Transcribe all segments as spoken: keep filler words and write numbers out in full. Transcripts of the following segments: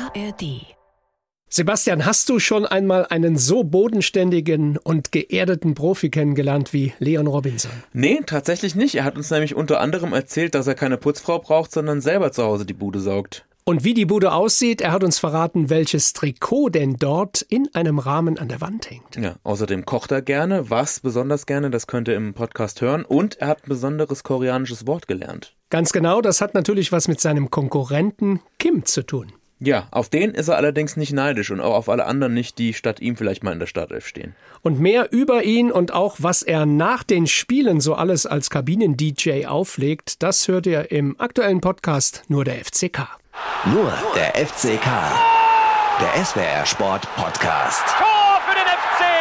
A R D. Sebastian, hast du schon einmal einen so bodenständigen und geerdeten Profi kennengelernt wie Leon Robinson? Nee, tatsächlich nicht. Er hat uns nämlich unter anderem erzählt, dass er keine Putzfrau braucht, sondern selber zu Hause die Bude saugt. Und wie die Bude aussieht, er hat uns verraten, welches Trikot denn dort in einem Rahmen an der Wand hängt. Ja, außerdem kocht er gerne, was besonders gerne, das könnt ihr im Podcast hören. Und er hat ein besonderes koreanisches Wort gelernt. Ganz genau, das hat natürlich was mit seinem Konkurrenten Kim zu tun. Ja, auf den ist er allerdings nicht neidisch und auch auf alle anderen nicht, die statt ihm vielleicht mal in der Startelf stehen. Und mehr über ihn und auch, was er nach den Spielen so alles als Kabinen-D J auflegt, das hört ihr im aktuellen Podcast Nur der F C K. Nur der F C K, der S W R Sport Podcast. Tor für den F C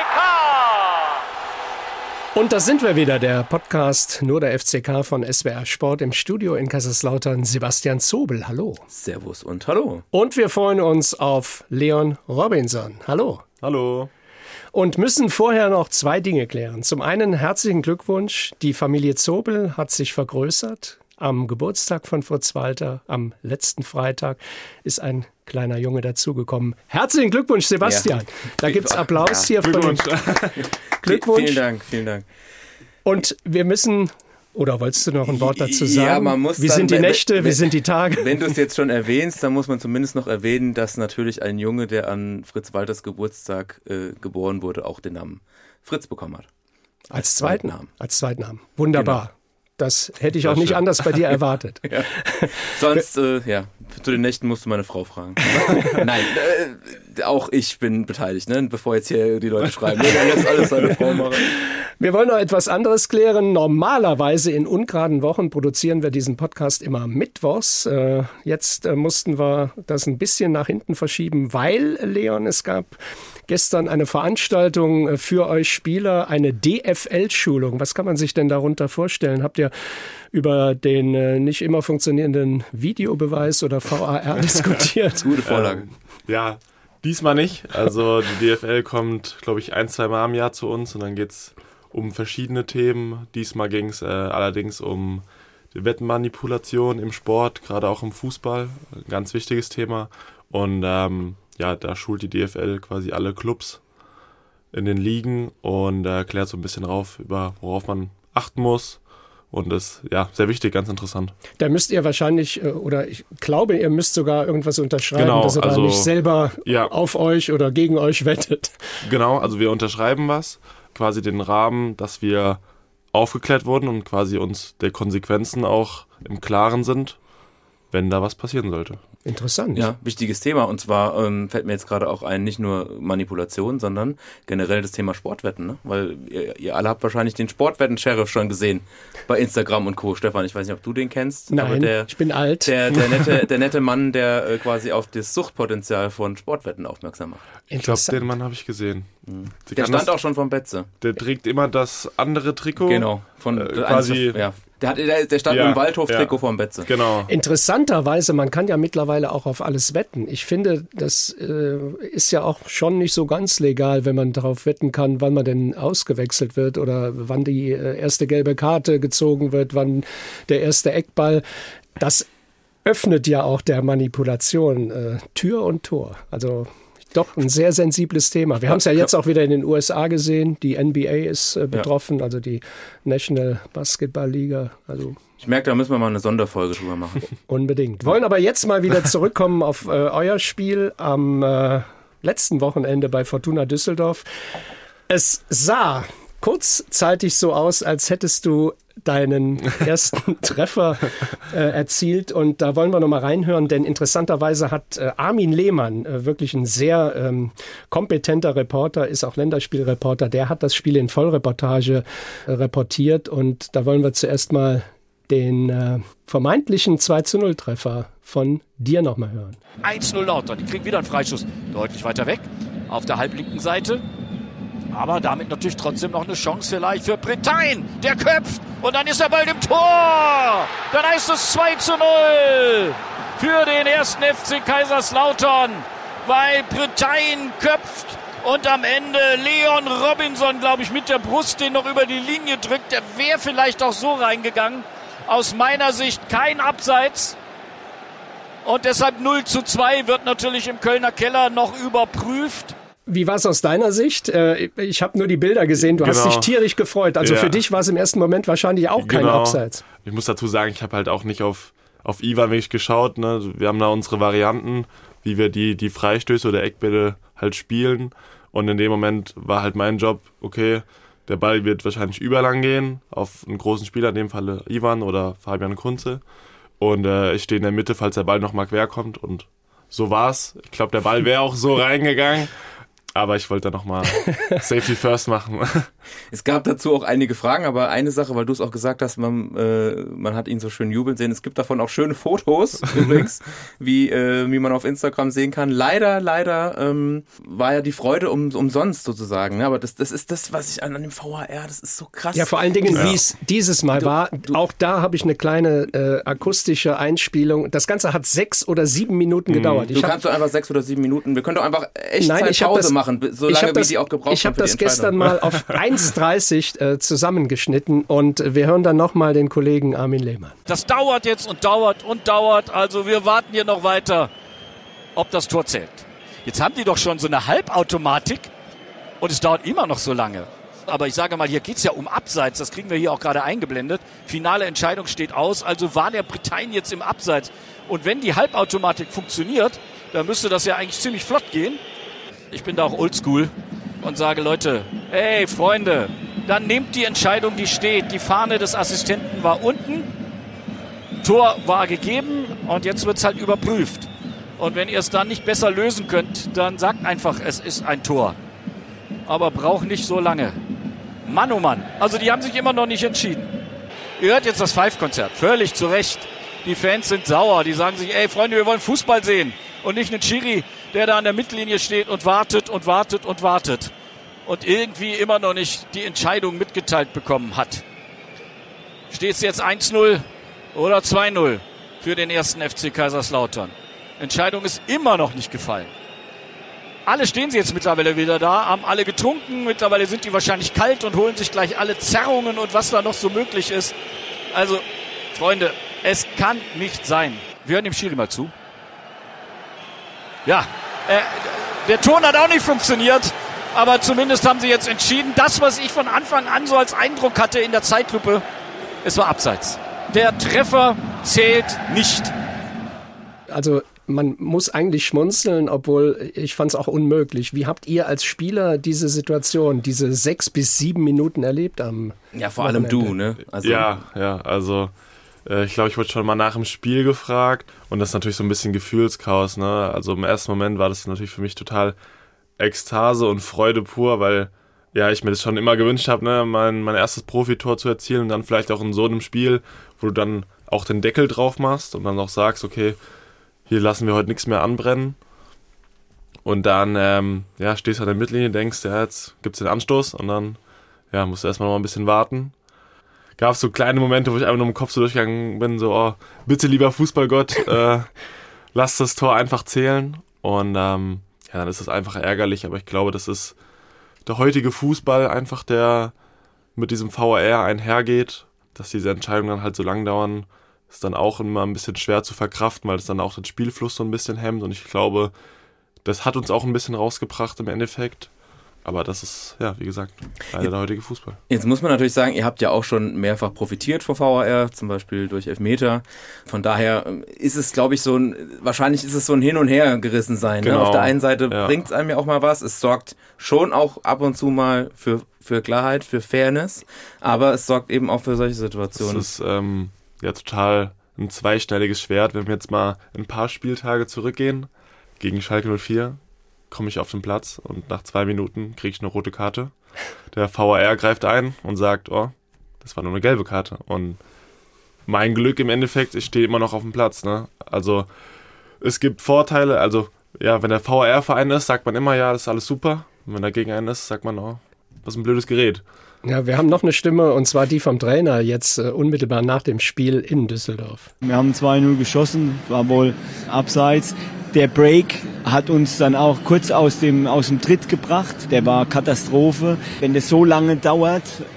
K! Und da sind wir wieder, der Podcast Nur der F C K von S W R Sport, im Studio in Kaiserslautern. Sebastian Zobel, hallo. Servus und hallo. Und wir freuen uns auf Leon Robinson. Hallo. Hallo. Und müssen vorher noch zwei Dinge klären. Zum einen herzlichen Glückwunsch, die Familie Zobel hat sich vergrößert. Am Geburtstag von Fritz Walter, am letzten Freitag, ist ein kleiner Junge dazugekommen. Herzlichen Glückwunsch, Sebastian. Ja. Da gibt es Applaus ja, hier Glückwunsch. von Glückwunsch. Vielen Dank, vielen Dank. Und wir müssen, oder wolltest du noch ein Wort dazu sagen? Ja, man muss wie dann, sind die wenn, Nächte, wenn, wie sind die Tage? Wenn du es jetzt schon erwähnst, dann muss man zumindest noch erwähnen, dass natürlich ein Junge, der an Fritz Walters Geburtstag äh, geboren wurde, auch den Namen Fritz bekommen hat. Als, als zweiten Namen. Als zweiten Namen. Wunderbar. Genau. Das hätte ich auch nicht schön. anders bei dir erwartet. Ja. Sonst, äh, ja, zu den Nächten musst du meine Frau fragen. Nein, äh, auch ich bin beteiligt, ne? Bevor jetzt hier die Leute schreiben, ne? Der lässt alles seine Frau machen. Wir wollen noch etwas anderes klären. Normalerweise in ungeraden Wochen produzieren wir diesen Podcast immer mittwochs. Äh, jetzt äh, mussten wir das ein bisschen nach hinten verschieben, weil, Leon, es gab gestern eine Veranstaltung für euch Spieler, eine D F L-Schulung. Was kann man sich denn darunter vorstellen? Habt ihr über den äh, nicht immer funktionierenden Videobeweis oder V A R diskutiert? Gute Vorlage. Ähm, ja, diesmal nicht. Also die D F L kommt, glaube ich, ein, zwei Mal im Jahr zu uns und dann geht es um verschiedene Themen. Diesmal ging es äh, allerdings um die Wettenmanipulation im Sport, gerade auch im Fußball. Ein ganz wichtiges Thema. Und ähm, ja, da schult die D F L quasi alle Clubs in den Ligen und erklärt äh, so ein bisschen drauf, über worauf man achten muss. Und das ist ja sehr wichtig, ganz interessant. Da müsst ihr wahrscheinlich, oder ich glaube, ihr müsst sogar irgendwas unterschreiben, genau, dass ihr also, da nicht selber ja. auf euch oder gegen euch wettet. Genau, also wir unterschreiben was, quasi den Rahmen, dass wir aufgeklärt wurden und quasi uns der Konsequenzen auch im Klaren sind, wenn da was passieren sollte. Interessant. Ja, wichtiges Thema. Und zwar ähm, fällt mir jetzt gerade auch ein, nicht nur Manipulation, sondern generell das Thema Sportwetten. Ne? Weil ihr, ihr alle habt wahrscheinlich den Sportwetten-Sheriff schon gesehen bei Instagram und Co. Stefan, ich weiß nicht, ob du den kennst. Nein, aber der, ich bin alt. Der, der, nette, der nette Mann, der äh, quasi auf das Suchtpotenzial von Sportwetten aufmerksam macht. Ich glaube, den Mann habe ich gesehen. Mhm. Der stand das, auch schon vom Betze. Der trägt immer das andere Trikot. Genau. Von äh, quasi... Ja. Der, hat, der, der stand ja, im Waldhof-Trikot ja, vom Betze. Genau. Interessanterweise, man kann ja mittlerweile auch auf alles wetten. Ich finde, das äh, ist ja auch schon nicht so ganz legal, wenn man darauf wetten kann, wann man denn ausgewechselt wird oder wann die äh, erste gelbe Karte gezogen wird, wann der erste Eckball. Das öffnet ja auch der Manipulation äh, Tür und Tor. Also doch ein sehr sensibles Thema. Wir haben es ja jetzt auch wieder in den U S A gesehen. Die N B A ist äh, betroffen, ja. Also die National Basketball Liga. Also ich merke, da müssen wir mal eine Sonderfolge drüber machen. Unbedingt. Wollen aber jetzt mal wieder zurückkommen auf äh, euer Spiel am äh, letzten Wochenende bei Fortuna Düsseldorf. Es sah kurzzeitig so aus, als hättest du deinen ersten Treffer äh, erzielt. Und da wollen wir noch mal reinhören, denn interessanterweise hat äh, Armin Lehmann, äh, wirklich ein sehr ähm, kompetenter Reporter, ist auch Länderspielreporter, der hat das Spiel in Vollreportage äh, reportiert. Und da wollen wir zuerst mal den äh, vermeintlichen zwei zu null Treffer von dir noch mal hören. eins null Lautern, die kriegen wieder einen Freischuss. Deutlich weiter weg, auf der halblinken Seite. Aber damit natürlich trotzdem noch eine Chance vielleicht für Bretagne. Der köpft und dann ist er bald im Tor. Dann heißt es zwei zu null für den ersten F C Kaiserslautern, weil Bretagne köpft und am Ende Leon Robinson, glaube ich, mit der Brust den noch über die Linie drückt. Der wäre vielleicht auch so reingegangen. Aus meiner Sicht kein Abseits. Und deshalb null zu zwei wird natürlich im Kölner Keller noch überprüft. Wie war es aus deiner Sicht? Ich habe nur die Bilder gesehen, du genau. hast dich tierisch gefreut. Also ja. für dich war es im ersten Moment wahrscheinlich auch kein genau. Abseits. Ich muss dazu sagen, ich habe halt auch nicht auf, auf Ivan wirklich geschaut. Ne? Wir haben da unsere Varianten, wie wir die, die Freistöße oder Eckbälle halt spielen. Und in dem Moment war halt mein Job, okay, der Ball wird wahrscheinlich überlang gehen auf einen großen Spieler, in dem Falle Ivan oder Fabian Kunze. Und äh, ich stehe in der Mitte, falls der Ball nochmal quer kommt. Und so war's. Ich glaube, der Ball wäre auch so reingegangen. Aber ich wollte da nochmal Safety First machen. Es gab dazu auch einige Fragen, aber eine Sache, weil du es auch gesagt hast, man, äh, man hat ihn so schön jubeln sehen. Es gibt davon auch schöne Fotos übrigens, wie, äh, wie man auf Instagram sehen kann. Leider, leider ähm, war ja die Freude um, umsonst sozusagen. Aber das, das ist das, was ich an, an dem V H R, das ist so krass. Ja, vor allen Dingen, ja. wie es dieses Mal du, war. Du, auch da habe ich eine kleine äh, akustische Einspielung. Das Ganze hat sechs oder sieben Minuten gedauert. Du ich kannst doch einfach sechs oder sieben Minuten, wir können doch einfach echt Nein, Zeit ich hab Pause das, machen, so lange das, wie die auch gebraucht Ich habe haben das gestern mal auf eins dreißig äh, zusammengeschnitten und wir hören dann nochmal den Kollegen Armin Lehmann. Das dauert jetzt und dauert und dauert, also wir warten hier noch weiter, ob das Tor zählt. Jetzt haben die doch schon so eine Halbautomatik und es dauert immer noch so lange. Aber ich sage mal, hier geht es ja um Abseits, das kriegen wir hier auch gerade eingeblendet. Finale Entscheidung steht aus, also war der Bretagne jetzt im Abseits. Und wenn die Halbautomatik funktioniert, dann müsste das ja eigentlich ziemlich flott gehen. Ich bin da auch oldschool und sage, Leute, hey Freunde, dann nehmt die Entscheidung, die steht. Die Fahne des Assistenten war unten, Tor war gegeben und jetzt wird es halt überprüft. Und wenn ihr es dann nicht besser lösen könnt, dann sagt einfach, es ist ein Tor. Aber braucht nicht so lange. Mann, oh Mann. Also die haben sich immer noch nicht entschieden. Ihr hört jetzt das Five-Konzert. Völlig zu Recht. Die Fans sind sauer. Die sagen sich, ey Freunde, wir wollen Fußball sehen. Und nicht einen Schiri, der da an der Mittellinie steht und wartet und wartet und wartet. Und irgendwie immer noch nicht die Entscheidung mitgeteilt bekommen hat. Steht es jetzt eins null oder zwei null für den ersten F C Kaiserslautern? Entscheidung ist immer noch nicht gefallen. Alle stehen sie jetzt mittlerweile wieder da, haben alle getrunken. Mittlerweile sind die wahrscheinlich kalt und holen sich gleich alle Zerrungen und was da noch so möglich ist. Also, Freunde, es kann nicht sein. Wir hören dem Schiri mal zu. Ja, äh, der Ton hat auch nicht funktioniert, aber zumindest haben sie jetzt entschieden, das, was ich von Anfang an so als Eindruck hatte in der Zeitlupe, es war abseits. Der Treffer zählt nicht. Also man muss eigentlich schmunzeln, obwohl ich fand es auch unmöglich. Wie habt ihr als Spieler diese Situation, diese sechs bis sieben Minuten erlebt am Ja, vor allem Wochenende? du, ne? Also, ja, ja, also äh, ich glaube, ich wurde schon mal nach dem Spiel gefragt und das ist natürlich so ein bisschen Gefühlschaos, ne? Also im ersten Moment war das natürlich für mich total Ekstase und Freude pur, weil ja, ich mir das schon immer gewünscht habe, ne, mein, mein erstes Profitor zu erzielen und dann vielleicht auch in so einem Spiel, wo du dann auch den Deckel drauf machst und dann auch sagst, okay, hier lassen wir heute nichts mehr anbrennen. Und dann ähm, ja, stehst du an der Mittellinie, denkst, ja, jetzt gibt's den Anstoß und dann ja, musst du erstmal noch mal ein bisschen warten. Gab es so kleine Momente, wo ich einfach nur im Kopf so durchgegangen bin, so, oh, bitte lieber Fußballgott, äh, lass das Tor einfach zählen. Und ähm, ja, dann ist das einfach ärgerlich, aber ich glaube, das ist der heutige Fußball einfach, der mit diesem V A R einhergeht, dass diese Entscheidungen dann halt so lang dauern, ist dann auch immer ein bisschen schwer zu verkraften, weil es dann auch den Spielfluss so ein bisschen hemmt und ich glaube, das hat uns auch ein bisschen rausgebracht im Endeffekt. Aber das ist, ja, wie gesagt, leider der heutige Fußball. Jetzt muss man natürlich sagen, ihr habt ja auch schon mehrfach profitiert vom V A R, zum Beispiel durch Elfmeter. Von daher ist es, glaube ich, so ein, wahrscheinlich ist es so ein Hin- und Her gerissen sein. Genau. Ne? Auf der einen Seite ja. bringt es einem ja auch mal was. Es sorgt schon auch ab und zu mal für, für Klarheit, für Fairness. Aber es sorgt eben auch für solche Situationen. Das ist ähm, ja total ein zweischneidiges Schwert. Wenn wir jetzt mal ein paar Spieltage zurückgehen, gegen Schalke null vier, komme ich auf den Platz und nach zwei Minuten kriege ich eine rote Karte. Der V A R greift ein und sagt, oh, das war nur eine gelbe Karte. Und mein Glück im Endeffekt, ich stehe immer noch auf dem Platz. Ne? Also es gibt Vorteile, also ja, wenn der V A R-Verein ist, sagt man immer, ja, das ist alles super. Und wenn er gegen einen ist, sagt man, oh, das ist ein blödes Gerät. Ja, wir haben noch eine Stimme, und zwar die vom Trainer, jetzt äh, unmittelbar nach dem Spiel in Düsseldorf. Wir haben zwei null geschossen, war wohl abseits. Der Break hat uns dann auch kurz aus dem, aus dem Tritt gebracht. Der war Katastrophe. Wenn das so lange dauert,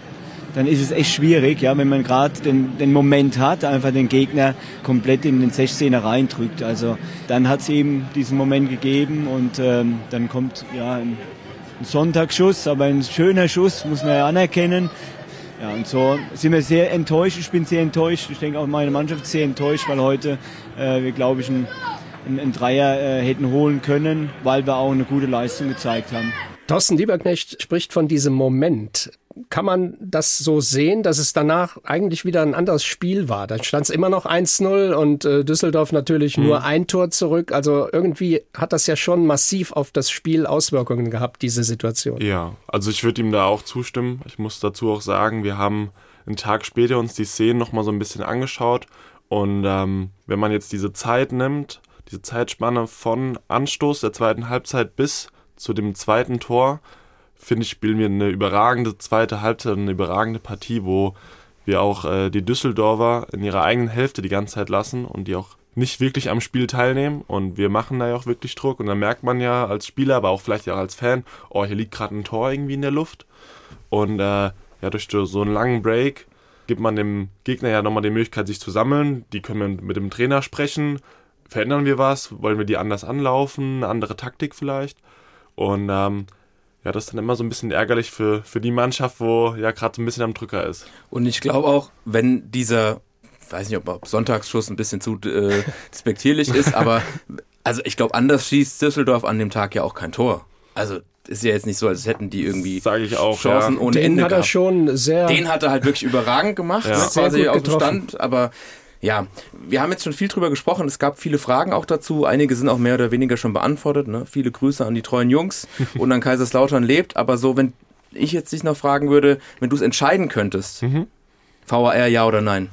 dann ist es echt schwierig, ja, wenn man gerade den, den Moment hat, einfach den Gegner komplett in den sechzehner reindrückt. Also dann hat es eben diesen Moment gegeben und ähm, dann kommt ja ein, ein Sonntagsschuss, aber ein schöner Schuss, muss man ja anerkennen. Ja, und so sind wir sehr enttäuscht. Ich bin sehr enttäuscht. Ich denke auch meine Mannschaft ist sehr enttäuscht, weil heute äh, wir, glaube ich, einen, einen Dreier äh, hätten holen können, weil wir auch eine gute Leistung gezeigt haben. Thorsten Lieberknecht spricht von diesem Moment. Kann man das so sehen, dass es danach eigentlich wieder ein anderes Spiel war? Dann stand es immer noch eins null und äh, Düsseldorf natürlich mhm. nur ein Tor zurück. Also irgendwie hat das ja schon massiv auf das Spiel Auswirkungen gehabt, diese Situation. Ja, also ich würde ihm da auch zustimmen. Ich muss dazu auch sagen, wir haben einen Tag später uns die Szenen nochmal so ein bisschen angeschaut. Und ähm, wenn man jetzt diese Zeit nimmt, diese Zeitspanne von Anstoß der zweiten Halbzeit bis zu dem zweiten Tor, finde ich, spielen wir eine überragende zweite Halbzeit, eine überragende Partie, wo wir auch äh, die Düsseldorfer in ihrer eigenen Hälfte die ganze Zeit lassen und die auch nicht wirklich am Spiel teilnehmen. Und wir machen da ja auch wirklich Druck. Und dann merkt man ja als Spieler, aber auch vielleicht auch als Fan, oh, hier liegt gerade ein Tor irgendwie in der Luft. Und äh, ja, durch so einen langen Break gibt man dem Gegner ja nochmal die Möglichkeit, sich zu sammeln. Die können mit dem Trainer sprechen. Verändern wir was? Wollen wir die anders anlaufen? Eine andere Taktik vielleicht? Und ähm, ja, das ist dann immer so ein bisschen ärgerlich für, für die Mannschaft, wo ja gerade so ein bisschen am Drücker ist. Und ich glaube auch, wenn dieser, weiß nicht, ob Sonntagsschuss ein bisschen zu äh, despektierlich ist, aber also ich glaube, anders schießt Düsseldorf an dem Tag ja auch kein Tor. Also ist ja jetzt nicht so, als hätten die irgendwie Sag ich auch, Chancen ja. ohne Den Ende hat er gehabt. schon sehr... Den hat er halt wirklich überragend gemacht, Ja. ne, quasi Sehr gut aus dem Stand, aber ja, wir haben jetzt schon viel drüber gesprochen. Es gab viele Fragen auch dazu. Einige sind auch mehr oder weniger schon beantwortet. Ne? Viele Grüße an die treuen Jungs und an Kaiserslautern lebt. Aber so, wenn ich jetzt dich noch fragen würde, wenn du es entscheiden könntest, mhm. V A R ja oder nein,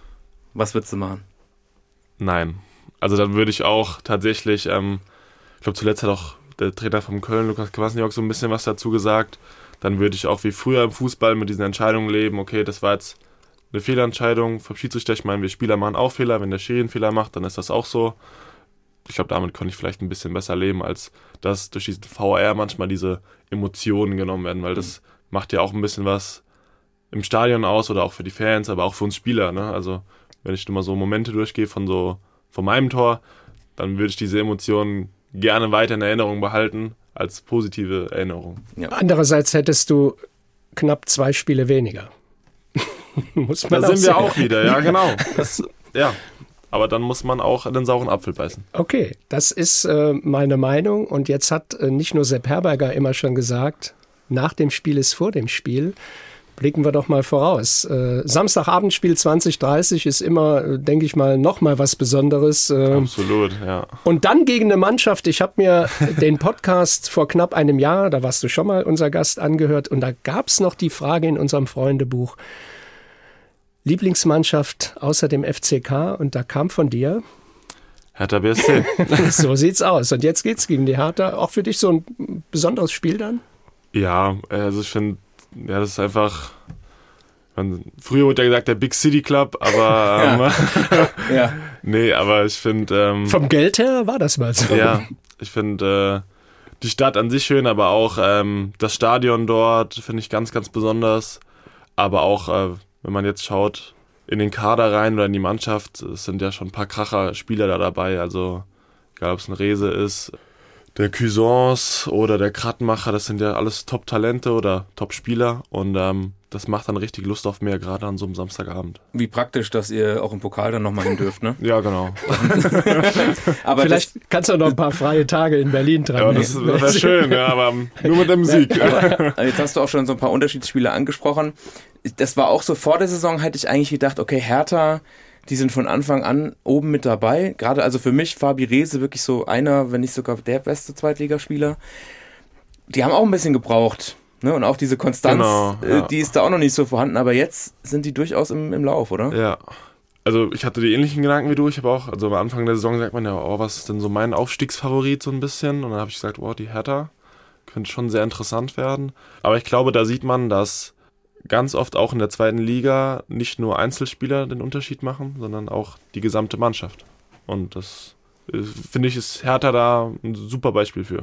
was würdest du machen? Nein. Also dann würde ich auch tatsächlich, ähm, ich glaube zuletzt hat auch der Trainer vom Köln, Lukas Kwasniok, so ein bisschen was dazu gesagt. Dann würde ich auch wie früher im Fußball mit diesen Entscheidungen leben. Okay, das war jetzt eine Fehlentscheidung vom Schiedsrichter. Ich meine, wir Spieler machen auch Fehler. Wenn der Schiri einen Fehler macht, dann ist das auch so. Ich glaube, damit könnte ich vielleicht ein bisschen besser leben, als dass durch diesen V A R manchmal diese Emotionen genommen werden, weil das macht ja auch ein bisschen was im Stadion aus oder auch für die Fans, aber auch für uns Spieler. Ne? Also wenn ich immer so Momente durchgehe von so von meinem Tor, dann würde ich diese Emotionen gerne weiter in Erinnerung behalten als positive Erinnerung. Ja. Andererseits hättest du knapp zwei Spiele weniger. Muss man da sind wir sagen. auch wieder, ja genau. Das, ja, aber dann muss man auch den sauren Apfel beißen. Okay, das ist äh, meine Meinung und jetzt hat äh, nicht nur Sepp Herberger immer schon gesagt, nach dem Spiel ist vor dem Spiel. Blicken wir doch mal voraus. Äh, Samstagabendspiel zwanzig dreißig ist immer, äh, denke ich mal, noch mal was Besonderes. Äh, Absolut, ja. Und dann gegen eine Mannschaft. Ich habe mir den Podcast vor knapp einem Jahr, da warst du schon mal unser Gast, angehört und da gab es noch die Frage in unserem Freundebuch, Lieblingsmannschaft außer dem F C K und da kam von dir Hertha B S C. So sieht's aus. Und jetzt geht's gegen die Hertha. Auch für dich so ein besonderes Spiel dann? Ja, also ich finde, ja, das ist einfach. Man, früher wurde ja gesagt, der Big City Club, aber. Ähm, ja. Nee, aber ich finde. Ähm, Vom Geld her war das mal so. Ja, ich finde äh, die Stadt an sich schön, aber auch ähm, das Stadion dort finde ich ganz, ganz besonders. Aber auch, äh, wenn man jetzt schaut, in den Kader rein oder in die Mannschaft, es sind ja schon ein paar Kracher-Spieler da dabei. Also, egal ob es ein Rese ist, der Cuisance oder der Krattenmacher, das sind ja alles Top-Talente oder Top-Spieler. Und ähm, das macht dann richtig Lust auf mehr, gerade an so einem Samstagabend. Wie praktisch, dass ihr auch im Pokal dann nochmal hin dürft, ne? Ja, genau. Aber vielleicht das, kannst du noch ein paar freie Tage in Berlin dran. Ja, das wäre schön, ja, aber nur mit dem Sieg. Aber jetzt hast du auch schon so ein paar Unterschiedsspiele angesprochen. Das war auch so, vor der Saison hätte ich eigentlich gedacht, okay, Hertha, die sind von Anfang an oben mit dabei. Gerade also für mich, Fabi Rehse, wirklich so einer, wenn nicht sogar der beste Zweitligaspieler. Die haben auch ein bisschen gebraucht. Ne? Und auch diese Konstanz, genau, ja. äh, die ist da auch noch nicht so vorhanden. Aber jetzt sind die durchaus im, im Lauf, oder? Ja. Also ich hatte die ähnlichen Gedanken wie du. Ich habe auch, also am Anfang der Saison sagt man ja, oh, was ist denn so mein Aufstiegsfavorit so ein bisschen? Und dann habe ich gesagt, oh, die Hertha könnte schon sehr interessant werden. Aber ich glaube, da sieht man, dass ganz oft auch in der zweiten Liga nicht nur Einzelspieler den Unterschied machen, sondern auch die gesamte Mannschaft. Und das, finde ich, ist Hertha da ein super Beispiel für.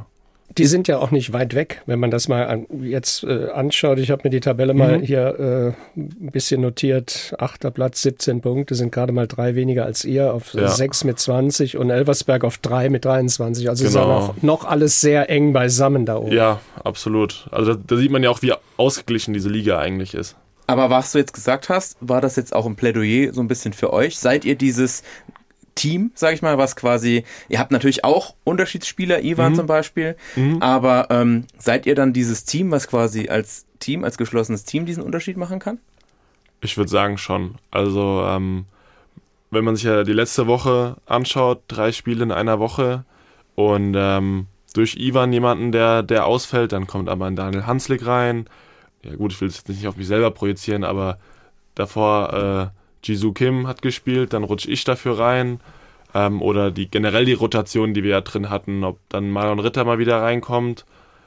die sind ja auch nicht weit weg, wenn man das mal an, jetzt äh, anschaut. Ich habe mir die Tabelle mal mhm. hier äh, ein bisschen notiert. Achter Platz, siebzehn Punkte, sind gerade mal drei weniger als ihr, auf ja. sechs mit zwanzig und Elversberg auf drei mit dreiundzwanzig. Also genau. ist ja noch, noch alles sehr eng beisammen da oben. Ja, absolut. Also da, da sieht man ja auch, wie ausgeglichen diese Liga eigentlich ist. Aber was du jetzt gesagt hast, war das jetzt auch ein Plädoyer so ein bisschen für euch? Seid ihr dieses Team, sag ich mal, was quasi, ihr habt natürlich auch Unterschiedsspieler, Ivan mhm. zum Beispiel, mhm. aber ähm, seid ihr dann dieses Team, was quasi als Team, als geschlossenes Team diesen Unterschied machen kann? Ich würde sagen schon. Also ähm, wenn man sich ja die letzte Woche anschaut, drei Spiele in einer Woche und ähm, durch Ivan jemanden, der, der ausfällt, dann kommt aber ein Daniel Hanslik rein. Ja gut, ich will es jetzt nicht auf mich selber projizieren, aber davor äh, Jisoo Kim hat gespielt, dann rutsche ich dafür rein. Ähm, oder die generell die Rotation, die wir ja drin hatten, ob dann Marlon Ritter mal wieder reinkommt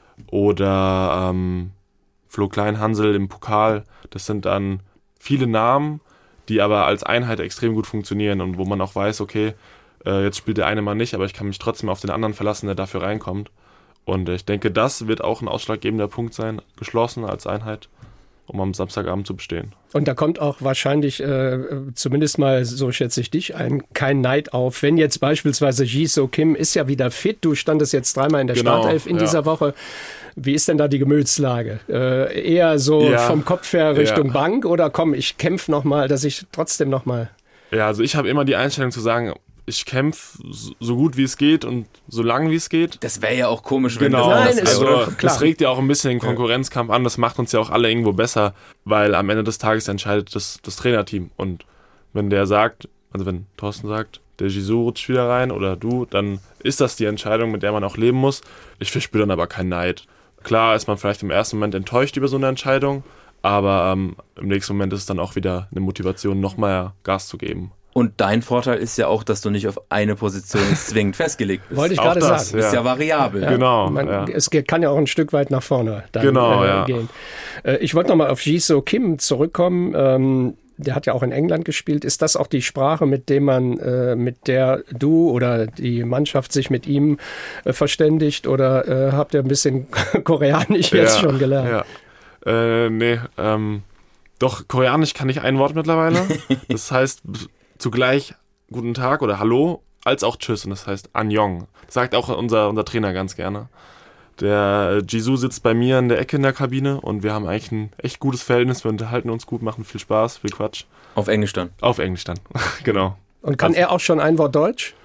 oder ähm, Flo Kleinhansel im Pokal. Das sind dann viele Namen, die aber als Einheit extrem gut funktionieren und wo man auch weiß, okay, äh, jetzt spielt der eine mal nicht, aber ich kann mich trotzdem auf den anderen verlassen, der dafür reinkommt. Und ich denke, das wird auch ein ausschlaggebender Punkt sein, geschlossen als Einheit, um am Samstagabend zu bestehen. Und da kommt auch wahrscheinlich, äh, zumindest mal, so schätze ich dich ein, kein Neid auf. Wenn jetzt beispielsweise Jisoo Kim ist ja wieder fit, du standest jetzt dreimal in der genau, Startelf in ja. dieser Woche. Wie ist denn da die Gemütslage? Äh, eher so ja. vom Kopf her Richtung ja. Bank oder komm, ich kämpfe nochmal, dass ich trotzdem nochmal... Ja, also ich habe immer die Einstellung zu sagen, ich kämpfe so gut wie es geht und so lang wie es geht. Das wäre ja auch komisch, wenn genau. das Nein, ist also klar. Das regt ja auch ein bisschen den Konkurrenzkampf an. Das macht uns ja auch alle irgendwo besser, weil am Ende des Tages entscheidet das, das Trainerteam. Und wenn der sagt, also wenn Thorsten sagt, der Jisoo rutscht wieder rein oder du, dann ist das die Entscheidung, mit der man auch leben muss. Ich verspüre dann aber keinen Neid. Klar ist man vielleicht im ersten Moment enttäuscht über so eine Entscheidung, aber ähm, im nächsten Moment ist es dann auch wieder eine Motivation, noch mehr Gas zu geben. Und dein Vorteil ist ja auch, dass du nicht auf eine Position zwingend festgelegt bist. Wollte ich gerade sagen. Du bist ja, ja variabel. Ja, genau. Man, ja. Es kann ja auch ein Stück weit nach vorne dann, genau, äh, ja. gehen. Äh, ich wollte nochmal auf Jisoo Kim zurückkommen. Ähm, der hat ja auch in England gespielt. Ist das auch die Sprache, mit der man, äh, mit der du oder die Mannschaft sich mit ihm äh, verständigt? Oder äh, habt ihr ein bisschen Koreanisch jetzt ja, schon gelernt? Ja. Äh, nee, ähm, doch, Koreanisch kann ich ein Wort mittlerweile. Das heißt zugleich Guten Tag oder Hallo, als auch Tschüss. Und das heißt Annyeong. Das sagt auch unser, unser Trainer ganz gerne. Der Jisoo sitzt bei mir in der Ecke in der Kabine und wir haben eigentlich ein echt gutes Verhältnis. Wir unterhalten uns gut, machen viel Spaß, viel Quatsch. Auf Englisch dann? Auf Englisch dann, genau. Und kann also, er auch schon ein Wort Deutsch?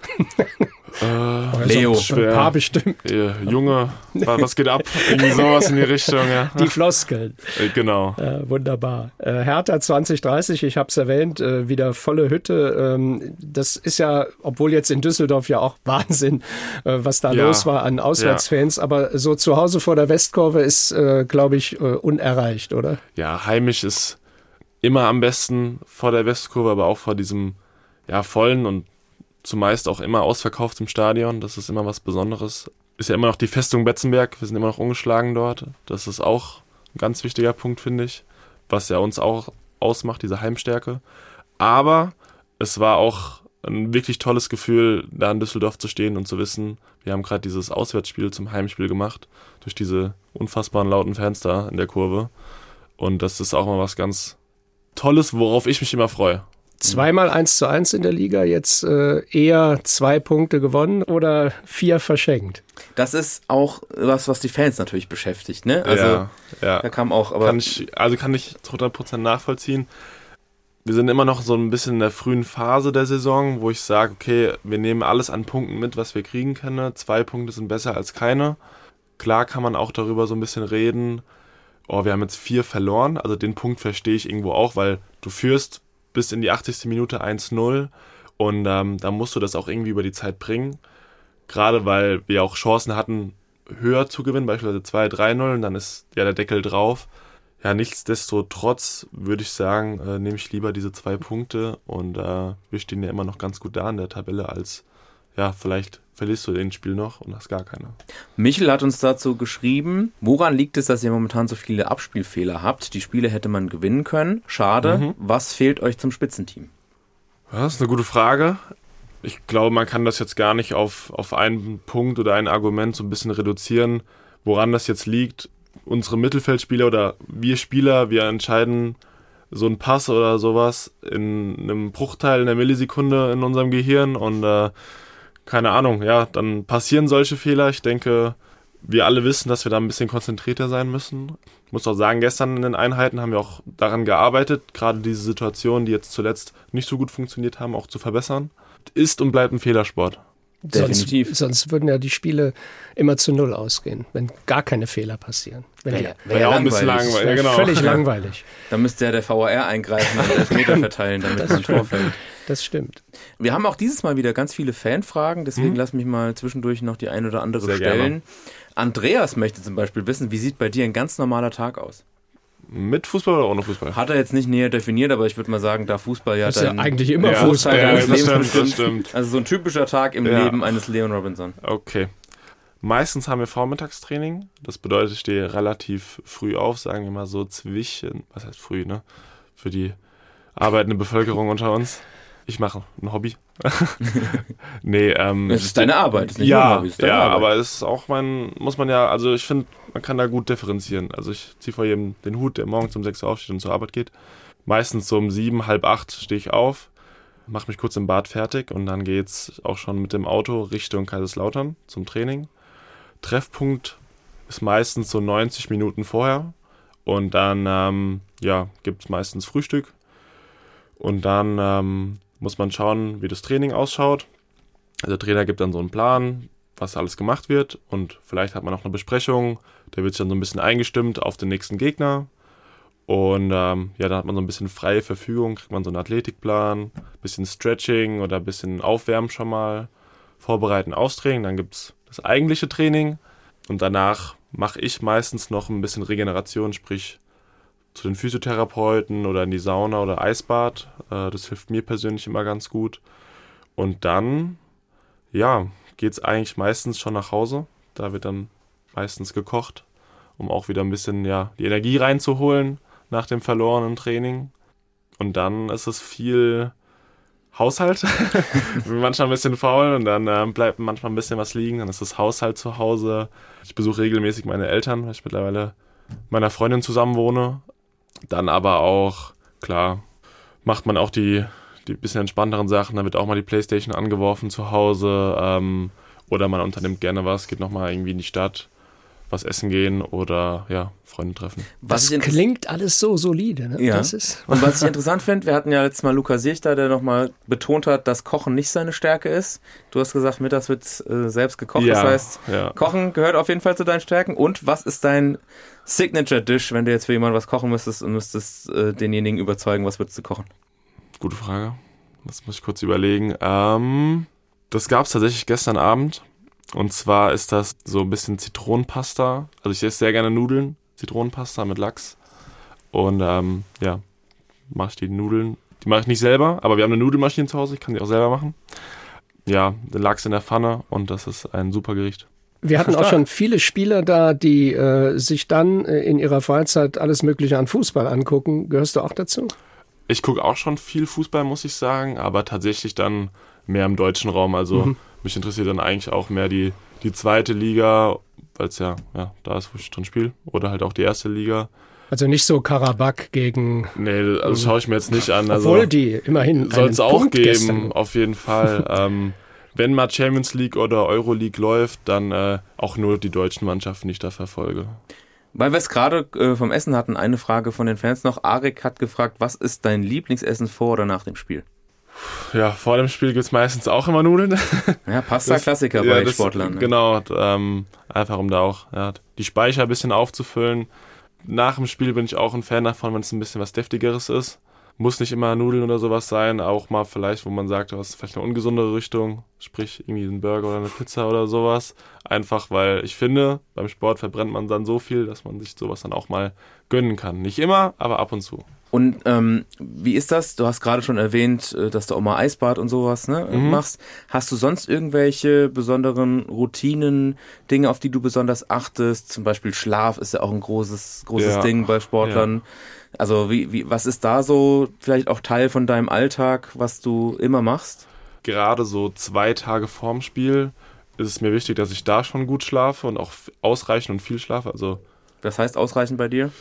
Äh, Leo. Schwer. Ein paar bestimmt. Äh, Junge, was geht ab? Irgendwie sowas in die Richtung, ja. Die Floskeln. Äh, genau. Äh, wunderbar. Äh, Hertha zwanzig dreißig, ich habe es erwähnt, äh, wieder volle Hütte. Ähm, das ist ja, obwohl jetzt in Düsseldorf ja auch Wahnsinn, äh, was da ja. los war an Auswärtsfans, ja. aber so zu Hause vor der Westkurve ist, äh, glaube ich, äh, unerreicht, oder? Ja, heimisch ist immer am besten vor der Westkurve, aber auch vor diesem ja, vollen und zumeist auch immer ausverkauft im Stadion. Das ist immer was Besonderes. Ist ja immer noch die Festung Betzenberg. Wir sind immer noch ungeschlagen dort. Das ist auch ein ganz wichtiger Punkt, finde ich. Was ja uns auch ausmacht, diese Heimstärke. Aber es war auch ein wirklich tolles Gefühl, da in Düsseldorf zu stehen und zu wissen, wir haben gerade dieses Auswärtsspiel zum Heimspiel gemacht. Durch diese unfassbaren lauten Fans da in der Kurve. Und das ist auch mal was ganz Tolles, worauf ich mich immer freue. Zweimal eins zu eins in der Liga, jetzt äh, eher zwei Punkte gewonnen oder vier verschenkt? Das ist auch was, was die Fans natürlich beschäftigt, ne? Also ja, ja. Da kam auch, aber kann ich, also kann ich zu hundert Prozent nachvollziehen. Wir sind immer noch so ein bisschen in der frühen Phase der Saison, wo ich sage, okay, wir nehmen alles an Punkten mit, was wir kriegen können. Zwei Punkte sind besser als keine. Klar kann man auch darüber so ein bisschen reden. Oh, wir haben jetzt vier verloren. Also den Punkt verstehe ich irgendwo auch, weil du führst bis in die achtzigste Minute eins null und ähm, da musst du das auch irgendwie über die Zeit bringen. Gerade weil wir auch Chancen hatten, höher zu gewinnen, beispielsweise zwei drei null und dann ist ja der Deckel drauf. Ja, nichtsdestotrotz würde ich sagen, äh, nehme ich lieber diese zwei Punkte und äh, wir stehen ja immer noch ganz gut da in der Tabelle als, ja, vielleicht verlierst du den Spiel noch und hast gar keine. Michel hat uns dazu geschrieben, woran liegt es, dass ihr momentan so viele Abspielfehler habt? Die Spiele hätte man gewinnen können. Schade. Mhm. Was fehlt euch zum Spitzenteam? Das ist eine gute Frage. Ich glaube, man kann das jetzt gar nicht auf, auf einen Punkt oder ein Argument so ein bisschen reduzieren, woran das jetzt liegt. Unsere Mittelfeldspieler oder wir Spieler, wir entscheiden so einen Pass oder sowas in einem Bruchteil in der Millisekunde in unserem Gehirn und äh, keine Ahnung, ja, dann passieren solche Fehler. Ich denke, wir alle wissen, dass wir da ein bisschen konzentrierter sein müssen. Ich muss auch sagen, gestern in den Einheiten haben wir auch daran gearbeitet, gerade diese Situationen, die jetzt zuletzt nicht so gut funktioniert haben, auch zu verbessern. Ist und bleibt ein Fehlersport. Definitiv. Sonst, sonst würden ja die Spiele immer zu Null ausgehen, wenn gar keine Fehler passieren. Wenn Wäre die, ja, Wäre wär ja ja auch ein bisschen langweilig. langweilig. Ja, genau. Völlig langweilig. Da müsste ja der V A R eingreifen und Elfmeter verteilen, damit man vorfällt. Das stimmt. Wir haben auch dieses Mal wieder ganz viele Fanfragen, deswegen mhm. lass mich mal zwischendurch noch die ein oder andere Sehr stellen. gerne. Andreas möchte zum Beispiel wissen, wie sieht bei dir ein ganz normaler Tag aus? Mit Fußball oder ohne Fußball? Hat er jetzt nicht näher definiert, aber ich würde mal sagen, da Fußball ja Das ist ja dann eigentlich immer Ja, Fußball. Großteil ja, deines das Lebens stimmt, bestimmt. das stimmt. Also so ein typischer Tag im Ja. Leben eines Leon Robinson. Okay. Meistens haben wir Vormittagstraining. Das bedeutet, ich stehe relativ früh auf, sagen wir mal so zwischen, was heißt früh, ne? Für die arbeitende Bevölkerung unter uns. Ich mache ein Hobby. nee, ähm. Das ist deine Arbeit. Das ist nicht nur Ja, Hobby, das ist deine ja, Arbeit. aber es ist auch mein, muss man ja, also ich finde, man kann da gut differenzieren. Also ich ziehe vor jedem den Hut, der morgens um sechs Uhr aufsteht und zur Arbeit geht. Meistens so um sieben, halb acht stehe ich auf, mache mich kurz im Bad fertig und dann geht's auch schon mit dem Auto Richtung Kaiserslautern zum Training. Treffpunkt ist meistens so neunzig Minuten vorher und dann ähm, ja, gibt es meistens Frühstück und dann ähm, muss man schauen, wie das Training ausschaut. Also der Trainer gibt dann so einen Plan, was alles gemacht wird und vielleicht hat man auch eine Besprechung, der wird sich dann so ein bisschen eingestimmt auf den nächsten Gegner und ähm, ja, da hat man so ein bisschen freie Verfügung, kriegt man so einen Athletikplan, bisschen Stretching oder ein bisschen Aufwärmen schon mal, vorbereiten, austraining, dann gibt es das eigentliche Training und danach mache ich meistens noch ein bisschen Regeneration, sprich zu den Physiotherapeuten oder in die Sauna oder Eisbad. Äh, das hilft mir persönlich immer ganz gut. Und dann, ja, geht es eigentlich meistens schon nach Hause. Da wird dann meistens gekocht, um auch wieder ein bisschen ja, die Energie reinzuholen nach dem verlorenen Training. Und dann ist es viel Haushalt. Bin manchmal ein bisschen faul und dann äh, bleibt manchmal ein bisschen was liegen. Dann ist das Haushalt zu Hause. Ich besuche regelmäßig meine Eltern, weil ich mittlerweile mit meiner Freundin zusammen wohne. Dann aber auch, klar, macht man auch die, die bisschen entspannteren Sachen. Dann wird auch mal die Playstation angeworfen zu Hause. Ähm, oder man unternimmt gerne was, geht nochmal irgendwie in die Stadt, was essen gehen oder ja, Freunde treffen. Was Das ich inter- klingt alles so solide. Ne? Ja. Das ist Und was ich interessant finde, wir hatten ja letztes Mal Luca Sirchter, der nochmal betont hat, dass Kochen nicht seine Stärke ist. Du hast gesagt, mittags wird äh, selbst gekocht. Ja, das heißt, ja. Kochen gehört auf jeden Fall zu deinen Stärken. Und was ist dein Signature-Dish, wenn du jetzt für jemanden was kochen müsstest und müsstest äh, denjenigen überzeugen, was würdest du kochen? Gute Frage. Das muss ich kurz überlegen. Ähm, das gab es tatsächlich gestern Abend. Und zwar ist das so ein bisschen Zitronenpasta. Also ich esse sehr gerne Nudeln. Zitronenpasta mit Lachs. Und ähm, ja, mache ich die Nudeln. Die mache ich nicht selber, aber wir haben eine Nudelmaschine zu Hause. Ich kann die auch selber machen. Ja, den Lachs in der Pfanne und das ist ein super Gericht. Wir hatten auch schon viele Spieler da, die äh, sich dann äh, in ihrer Freizeit alles Mögliche an Fußball angucken. Gehörst du auch dazu? Ich gucke auch schon viel Fußball, muss ich sagen, aber tatsächlich dann mehr im deutschen Raum. Also mhm. mich interessiert dann eigentlich auch mehr die, die zweite Liga, weil es ja, ja da ist, wo ich drin spiele. Oder halt auch die erste Liga. Also nicht so Karabakh gegen... Nee, also schaue ich mir jetzt nicht an. Also obwohl die immerhin soll es auch Punkt geben, gestern. auf jeden Fall. ähm, wenn mal Champions League oder Euroleague läuft, dann äh, auch nur die deutschen Mannschaften, die ich da verfolge. Weil wir es gerade äh, vom Essen hatten, eine Frage von den Fans noch. Arik hat gefragt, was ist dein Lieblingsessen vor oder nach dem Spiel? Ja, vor dem Spiel gibt es meistens auch immer Nudeln. Ja, Pasta-Klassiker ja, bei das, Sportlern. Ne? Genau, ähm, einfach um da auch ja, die Speicher ein bisschen aufzufüllen. Nach dem Spiel bin ich auch ein Fan davon, wenn es ein bisschen was Deftigeres ist. Muss nicht immer Nudeln oder sowas sein, auch mal vielleicht, wo man sagt, was ist vielleicht eine ungesundere Richtung, sprich irgendwie ein Burger oder eine Pizza oder sowas. Einfach, weil ich finde, beim Sport verbrennt man dann so viel, dass man sich sowas dann auch mal gönnen kann. Nicht immer, aber ab und zu. Und ähm, wie ist das? Du hast gerade schon erwähnt, dass du auch mal Eisbad und sowas ne, Mhm. machst. Hast du sonst irgendwelche besonderen Routinen, Dinge, auf die du besonders achtest? Zum Beispiel Schlaf ist ja auch ein großes, großes Ja. Ding bei Sportlern. Ja. Also wie, wie, was ist da so vielleicht auch Teil von deinem Alltag, was du immer machst? gerade so zwei Tage vorm Spiel ist es mir wichtig, dass ich da schon gut schlafe und auch ausreichend und viel schlafe. Also, was heißt ausreichend bei dir?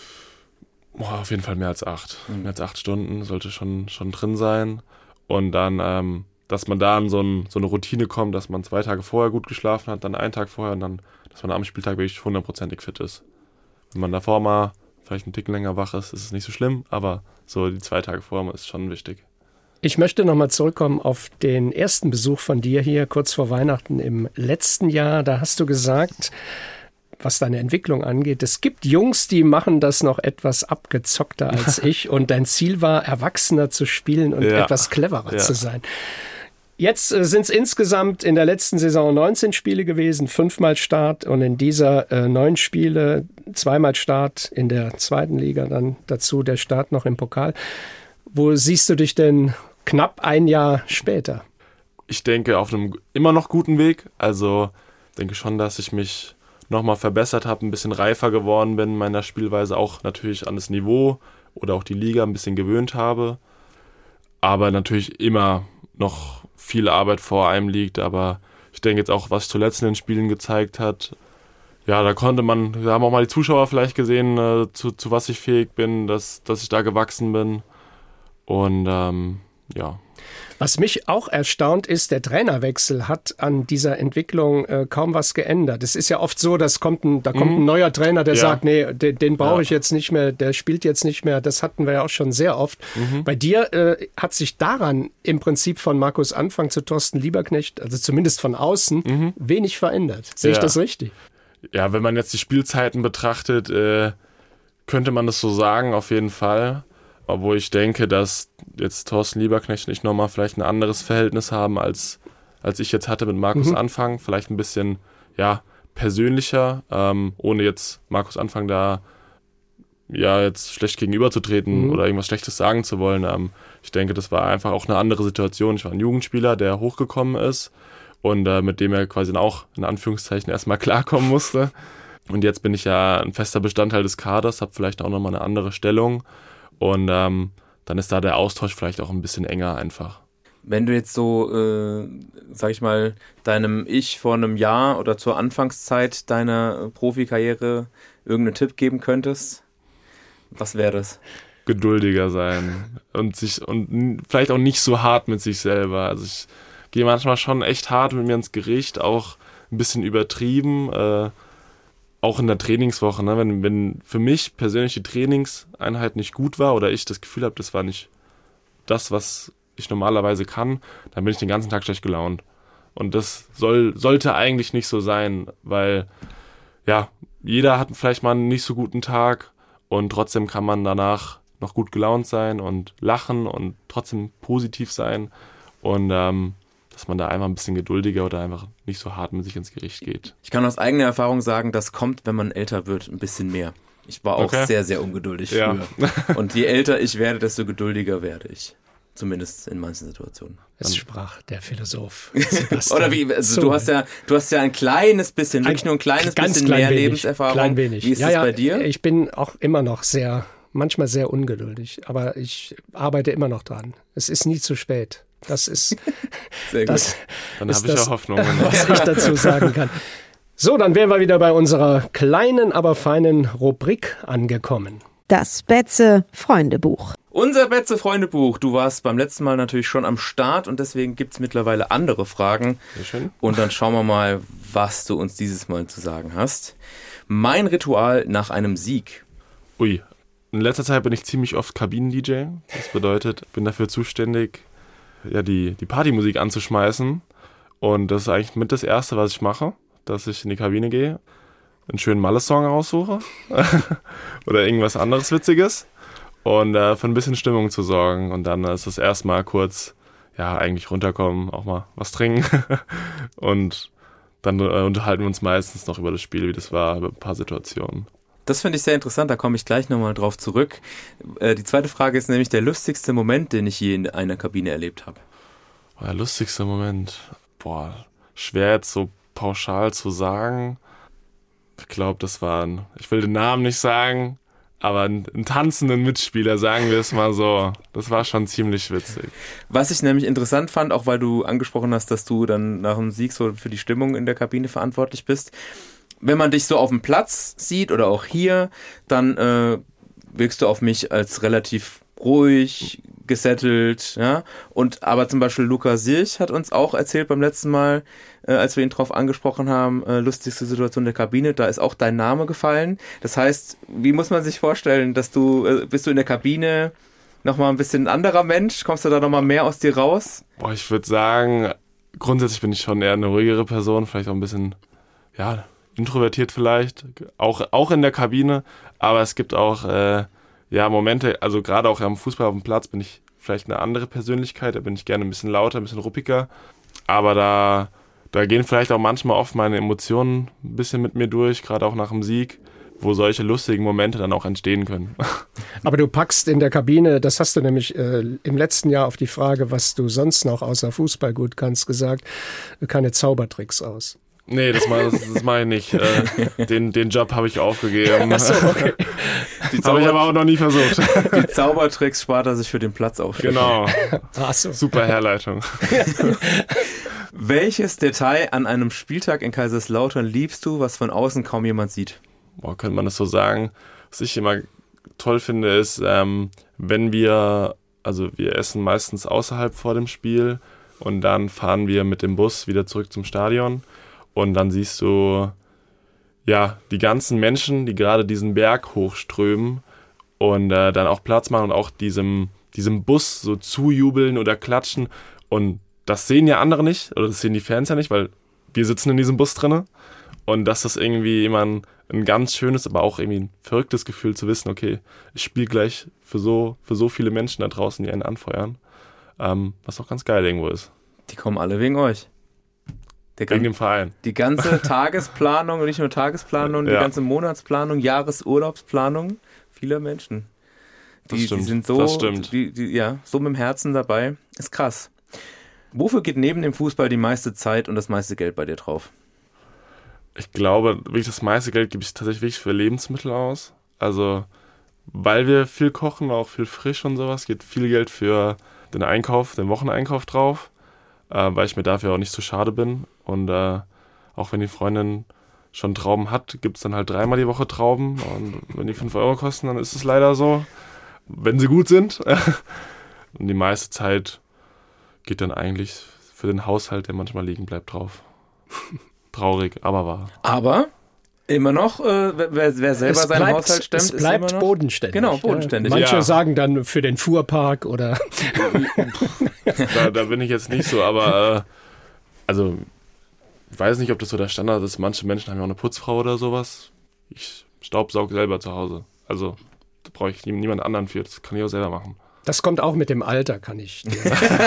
Boah, auf jeden Fall mehr als acht. Mhm. Mehr als acht Stunden sollte schon, schon drin sein. Und dann, ähm, dass man da in so, ein, so eine Routine kommt, dass man zwei Tage vorher gut geschlafen hat, dann einen Tag vorher und dann, dass man am Spieltag wirklich hundertprozentig fit ist. Wenn man davor mal vielleicht einen Ticken länger wach ist, ist es nicht so schlimm, aber so die zwei Tage vorher ist schon wichtig. Ich möchte nochmal zurückkommen auf den ersten Besuch von dir hier kurz vor Weihnachten im letzten Jahr. Da hast du gesagt, was deine Entwicklung angeht, es gibt Jungs, die machen das noch etwas abgezockter als ich und dein Ziel war, erwachsener zu spielen und ja. etwas cleverer ja. zu sein. Jetzt äh, sind es insgesamt in der letzten Saison neunzehn Spiele gewesen, fünfmal Start und in dieser äh, neun Spiele zweimal Start in der zweiten Liga, dann dazu der Start noch im Pokal. Wo siehst du dich denn knapp ein Jahr später? Ich denke auf einem immer noch guten Weg. Also denke schon, dass ich mich nochmal verbessert habe, ein bisschen reifer geworden bin in meiner Spielweise, auch natürlich an das Niveau oder auch die Liga ein bisschen gewöhnt habe. Aber natürlich immer noch viel Arbeit vor einem liegt. Aber ich denke jetzt auch, was zuletzt in den Spielen gezeigt hat, ja, da konnte man, da haben auch mal die Zuschauer vielleicht gesehen, äh, zu, zu was ich fähig bin, dass, dass ich da gewachsen bin. Und ähm, ja. Was mich auch erstaunt ist, der Trainerwechsel hat an dieser Entwicklung äh, kaum was geändert. Es ist ja oft so, dass kommt ein, da kommt mhm. ein neuer Trainer, der ja. sagt, nee, den, den brauche ja. ich jetzt nicht mehr, der spielt jetzt nicht mehr. Das hatten wir ja auch schon sehr oft. Mhm. Bei dir äh, hat sich daran im Prinzip von Markus Anfang zu Thorsten Lieberknecht, also zumindest von außen, mhm. wenig verändert. Sehe ja. ich das richtig? Ja, wenn man jetzt die Spielzeiten betrachtet, äh, könnte man das so sagen, auf jeden Fall. Obwohl ich denke, dass jetzt Thorsten Lieberknecht und ich nochmal vielleicht ein anderes Verhältnis haben, als, als ich jetzt hatte mit Markus mhm. Anfang. Vielleicht ein bisschen ja, persönlicher, ähm, ohne jetzt Markus Anfang da ja jetzt schlecht gegenüberzutreten mhm. oder irgendwas Schlechtes sagen zu wollen. Ähm, ich denke, das war einfach auch eine andere Situation. Ich war ein Jugendspieler, der hochgekommen ist und äh, mit dem er quasi auch in Anführungszeichen erstmal klarkommen musste. Und jetzt bin ich ja ein fester Bestandteil des Kaders, habe vielleicht auch nochmal eine andere Stellung. Und ähm, dann ist da der Austausch vielleicht auch ein bisschen enger einfach. Wenn du jetzt so, äh, sag ich mal, deinem Ich vor einem Jahr oder zur Anfangszeit deiner Profikarriere irgendeinen Tipp geben könntest, was wäre das? Geduldiger sein und sich und vielleicht auch nicht so hart mit sich selber. Also ich gehe manchmal schon echt hart mit mir ins Gericht, auch ein bisschen übertrieben, äh, auch in der Trainingswoche, ne? wenn, wenn für mich persönlich die Trainingseinheit nicht gut war oder ich das Gefühl habe, das war nicht das, was ich normalerweise kann, dann bin ich den ganzen Tag schlecht gelaunt. Und das soll, sollte eigentlich nicht so sein, weil ja, jeder hat vielleicht mal einen nicht so guten Tag und trotzdem kann man danach noch gut gelaunt sein und lachen und trotzdem positiv sein und ähm, dass man da einfach ein bisschen geduldiger oder einfach nicht so hart mit sich ins Gericht geht. Ich kann aus eigener Erfahrung sagen, das kommt, wenn man älter wird, ein bisschen mehr. Ich war auch okay. sehr, sehr ungeduldig ja. früher. Und je älter ich werde, desto geduldiger werde ich. Zumindest in manchen Situationen. Es sprach der Philosoph. Oder wie, also so. du hast ja, du hast ja ein kleines bisschen, wirklich nur ein kleines ganz bisschen klein mehr wenig, Lebenserfahrung. Klein wenig. Wie ist ja, das ja, bei dir? Ich bin auch immer noch sehr, manchmal sehr ungeduldig, aber ich arbeite immer noch dran. Es ist nie zu spät. Das ist, sehr gut. Das dann ist habe ich das, ja Hoffnung. was ich dazu sagen kann. So, dann wären wir wieder bei unserer kleinen, aber feinen Rubrik angekommen. Das Betze-Freundebuch. Unser Betze-Freundebuch. Du warst beim letzten Mal natürlich schon am Start und deswegen gibt es mittlerweile andere Fragen. Sehr schön. Und dann schauen wir mal, was du uns dieses Mal zu sagen hast. Mein Ritual nach einem Sieg. Ui, in letzter Zeit bin ich ziemlich oft Kabinen-D J. Das bedeutet, ich bin dafür zuständig, ja, die, die Partymusik anzuschmeißen. Und das ist eigentlich mit das Erste, was ich mache, dass ich in die Kabine gehe, einen schönen Malle-Song raussuche oder irgendwas anderes Witziges und äh, für ein bisschen Stimmung zu sorgen. Und dann ist es erstmal kurz, ja, eigentlich runterkommen, auch mal was trinken und dann äh, unterhalten wir uns meistens noch über das Spiel, wie das war, über ein paar Situationen. Das finde ich sehr interessant, da komme ich gleich nochmal drauf zurück. Äh, die zweite Frage ist nämlich der lustigste Moment, den ich je in einer Kabine erlebt habe. Oh, der lustigste Moment? Boah, schwer jetzt so pauschal zu sagen. Ich glaube, das waren, ich will den Namen nicht sagen, aber einen, einen tanzenden Mitspieler, sagen wir es mal so. Das war schon ziemlich witzig. Was ich nämlich interessant fand, auch weil du angesprochen hast, dass du dann nach dem Sieg so für die Stimmung in der Kabine verantwortlich bist. Wenn man dich so auf dem Platz sieht oder auch hier, dann äh, wirkst du auf mich als relativ ruhig, gesettelt, ja. Und aber zum Beispiel Luca Sirch hat uns auch erzählt beim letzten Mal, äh, als wir ihn drauf angesprochen haben, äh, lustigste Situation der Kabine, da ist auch dein Name gefallen. Das heißt, wie muss man sich vorstellen, dass du, äh, bist du in der Kabine nochmal ein bisschen ein anderer Mensch? Kommst du da nochmal mehr aus dir raus? Boah, ich würde sagen, grundsätzlich bin ich schon eher eine ruhigere Person, vielleicht auch ein bisschen, ja, introvertiert vielleicht, auch, auch in der Kabine, aber es gibt auch äh, ja, Momente, also gerade auch am Fußball auf dem Platz bin ich vielleicht eine andere Persönlichkeit, da bin ich gerne ein bisschen lauter, ein bisschen ruppiger, aber da, da gehen vielleicht auch manchmal oft meine Emotionen ein bisschen mit mir durch, gerade auch nach dem Sieg, wo solche lustigen Momente dann auch entstehen können. Aber du packst in der Kabine, das hast du nämlich äh, im letzten Jahr auf die Frage, was du sonst noch außer Fußball gut kannst, gesagt, keine Zaubertricks aus. Nee, das mache das, das mach ich nicht. Äh, den, den Job habe ich aufgegeben. Ach so, okay. Habe ich aber auch noch nie versucht. Die Zaubertricks spart er sich für den Platz auf. Genau. Ach so. Super Herleitung. Welches Detail an einem Spieltag in Kaiserslautern liebst du, was von außen kaum jemand sieht? Boah, könnte man das so sagen. Was ich immer toll finde, ist, ähm, wenn wir, also wir essen meistens außerhalb vor dem Spiel und dann fahren wir mit dem Bus wieder zurück zum Stadion. Und dann siehst du, ja, die ganzen Menschen, die gerade diesen Berg hochströmen und äh, dann auch Platz machen und auch diesem, diesem Bus so zujubeln oder klatschen. Und das sehen ja andere nicht, oder das sehen die Fans ja nicht, weil wir sitzen in diesem Bus drinne. Und das ist irgendwie immer ein, ein ganz schönes, aber auch irgendwie ein verrücktes Gefühl zu wissen, okay, ich spiele gleich für so, für so viele Menschen da draußen, die einen anfeuern. Ähm, was auch ganz geil irgendwo ist. Die kommen alle wegen euch. Der Wegen dem Verein. Die ganze Tagesplanung und nicht nur Tagesplanung, ja. Die ganze Monatsplanung, Jahresurlaubsplanung vieler Menschen. Die, das stimmt. die sind so, das stimmt. Die, die, ja, so mit dem Herzen dabei. Ist krass. Wofür geht neben dem Fußball die meiste Zeit und das meiste Geld bei dir drauf? Ich glaube, wirklich das meiste Geld gebe ich tatsächlich wirklich für Lebensmittel aus. Also, weil wir viel kochen, auch viel frisch und sowas, geht viel Geld für den Einkauf, den Wocheneinkauf drauf. Äh, weil ich mir dafür auch nicht zu schade bin. Und äh, auch wenn die Freundin schon Trauben hat, gibt es dann halt dreimal die Woche Trauben. Und wenn die fünf Euro kosten, dann ist es leider so. Wenn sie gut sind. Und die meiste Zeit geht dann eigentlich für den Haushalt, der manchmal liegen bleibt, drauf. Traurig, aber wahr. Aber immer noch, äh, wer, wer selber es seinen bleibt, Haushalt stemmt, es ist bleibt immer noch bodenständig. Genau, bodenständig. Manche Ja. sagen dann für den Fuhrpark oder... Da, da bin ich jetzt nicht so, aber äh, also ich weiß nicht, ob das so der Standard ist. Manche Menschen haben ja auch eine Putzfrau oder sowas. Ich staubsauge selber zu Hause. Also da brauche ich niemand anderen für. Das kann ich auch selber machen. Das kommt auch mit dem Alter, kann ich dir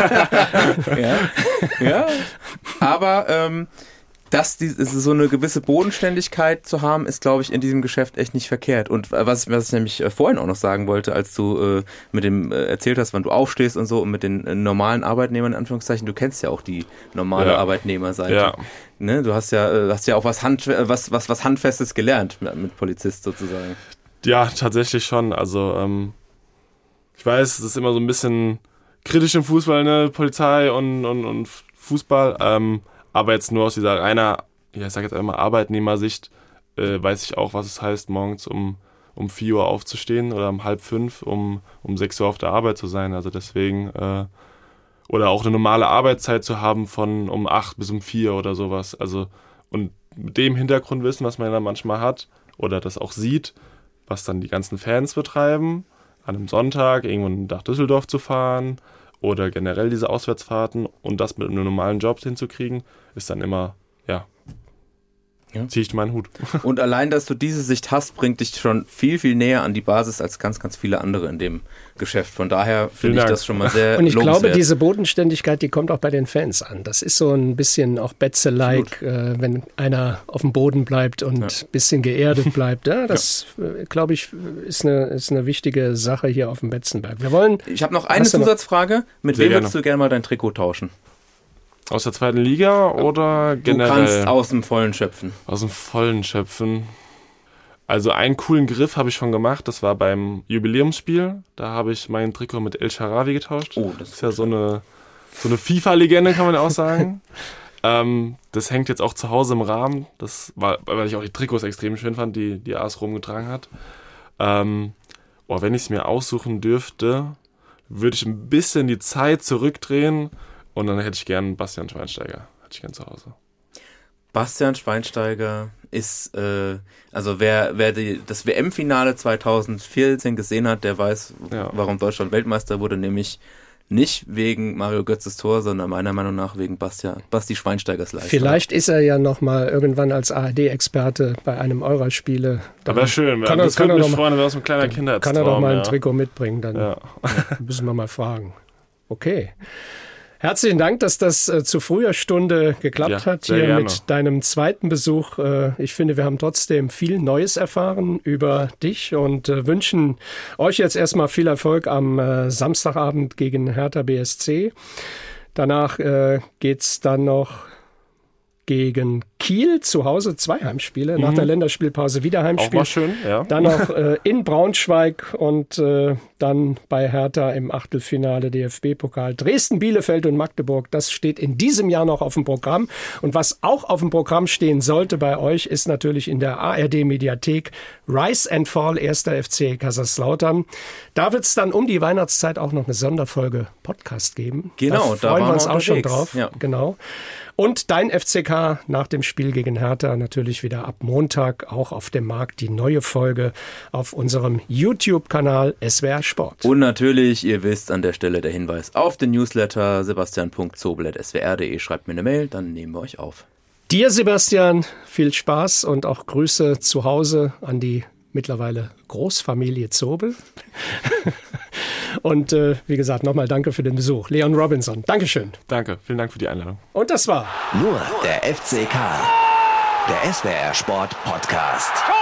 ja. ja, aber ähm, dass die, so eine gewisse Bodenständigkeit zu haben, ist, glaube ich, in diesem Geschäft echt nicht verkehrt. Und was, was ich nämlich vorhin auch noch sagen wollte, als du äh, mit dem äh, erzählt hast, wann du aufstehst und so, und mit den äh, normalen Arbeitnehmern, in Anführungszeichen, du kennst ja auch die normale Ja. Arbeitnehmerseite. Ja. Ne? Du hast ja, äh, hast ja auch was, Hand, was, was, was Handfestes gelernt mit, mit Polizist sozusagen. Ja, tatsächlich schon. Also ähm, ich weiß, es ist immer so ein bisschen kritisch im Fußball, ne? Polizei und, und, und Fußball. Ähm, aber jetzt nur aus dieser reiner, ja, ich sag jetzt einmal Arbeitnehmersicht, äh, weiß ich auch, was es heißt, morgens um, um vier Uhr aufzustehen oder um halb fünf, um, um sechs Uhr auf der Arbeit zu sein. Also deswegen, äh, oder auch eine normale Arbeitszeit zu haben von um acht bis um vier oder sowas. Also, und mit dem Hintergrundwissen, was man dann manchmal hat oder das auch sieht, was dann die ganzen Fans betreiben, an einem Sonntag irgendwo nach Düsseldorf zu fahren oder generell diese Auswärtsfahrten und das mit einem normalen Job hinzukriegen, ist dann immer, ja, Ja. ziehe ich meinen Hut. Und allein, dass du diese Sicht hast, bringt dich schon viel, viel näher an die Basis als ganz, ganz viele andere in dem Geschäft. Von daher finde ich Dank. das schon mal sehr Und ich glaube, lobenswert. diese Bodenständigkeit, die kommt auch bei den Fans an. Das ist so ein bisschen auch Betze-like, äh, wenn einer auf dem Boden bleibt und ein Ja. bisschen geerdet bleibt. Ja, das, äh, glaube ich, ist eine, ist eine wichtige Sache hier auf dem Betzenberg. Wir wollen... Ich habe noch eine Hast du noch- Zusatzfrage. Mit Sehr wem würdest gerne. du gerne mal dein Trikot tauschen? Aus der zweiten Liga oder Du generell? kannst aus dem Vollen schöpfen. Aus dem Vollen schöpfen. Also einen coolen Griff habe ich schon gemacht, das war beim Jubiläumsspiel. Da habe ich mein Trikot mit El Shaarawy getauscht. Oh, das ist ja so eine, so eine FIFA-Legende, kann man ja auch sagen. ähm, das hängt jetzt auch zu Hause im Rahmen. Das war, weil ich auch die Trikots extrem schön fand, die die A S Rom getragen hat. Ähm, oh, wenn ich es mir aussuchen dürfte, würde ich ein bisschen die Zeit zurückdrehen und dann hätte ich gern Bastian Schweinsteiger. Hätte ich gern zu Hause. Bastian Schweinsteiger ist, äh, also wer, wer die, das W M-Finale zweitausendvierzehn gesehen hat, der weiß, Ja. warum Deutschland Weltmeister wurde, nämlich nicht wegen Mario Götzes Tor, sondern meiner Meinung nach wegen Bastian, Basti Schweinsteigers Leistung. Vielleicht ist er ja noch mal irgendwann als A R D-Experte bei einem eurer Spiele. Das wäre schön. Kann das er, kann würde er mich doch freuen, wäre aus einem kleiner Kinderheitstraum. Kann er doch mal ein ja. Trikot mitbringen, dann Ja. müssen wir mal fragen. Okay. Herzlichen Dank, dass das äh, zu früher Stunde geklappt Ja, hat, sehr hier gerne. mit deinem zweiten Besuch. Äh, ich finde, wir haben trotzdem viel Neues erfahren über dich und äh, wünschen euch jetzt erstmal viel Erfolg am äh, Samstagabend gegen Hertha B S C. Danach äh, geht's dann noch gegen Kiel zu Hause, zwei Heimspiele, nach der Länderspielpause wieder Auch Heimspiel. mal schön, ja. Dann noch äh, in Braunschweig und äh, dann bei Hertha im Achtelfinale D F B-Pokal. Dresden, Bielefeld und Magdeburg, das steht in diesem Jahr noch auf dem Programm. Und was auch auf dem Programm stehen sollte bei euch, ist natürlich in der A R D-Mediathek Rise and Fall, erster F C Kaiserslautern. Da wird es dann um die Weihnachtszeit auch noch eine Sonderfolge Podcast geben. Genau, da da freuen waren wir uns wir auch schon unterwegs. drauf. Ja. Genau. Und dein F C K nach dem Spiel gegen Hertha natürlich wieder ab Montag auch auf dem Markt, die neue Folge auf unserem YouTube-Kanal S W R Sport. Und natürlich, ihr wisst, an der Stelle der Hinweis auf den Newsletter sebastian punkt zobel at s w r punkt d e. Schreibt mir eine Mail, dann nehmen wir euch auf. Dir, Sebastian, viel Spaß und auch Grüße zu Hause an die mittlerweile Großfamilie Zobel. Und äh, wie gesagt, nochmal danke für den Besuch. Leon Robinson, Dankeschön. Danke, vielen Dank für die Einladung. Und das war Nur der F C K, der S W R Sport Podcast.